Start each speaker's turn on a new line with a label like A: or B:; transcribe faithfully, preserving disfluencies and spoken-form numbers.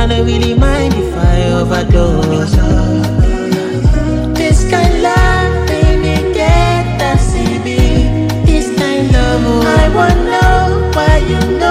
A: I don't really mind if I overdose. This kind love, baby, get that C B. This kind love, I wanna know why you know.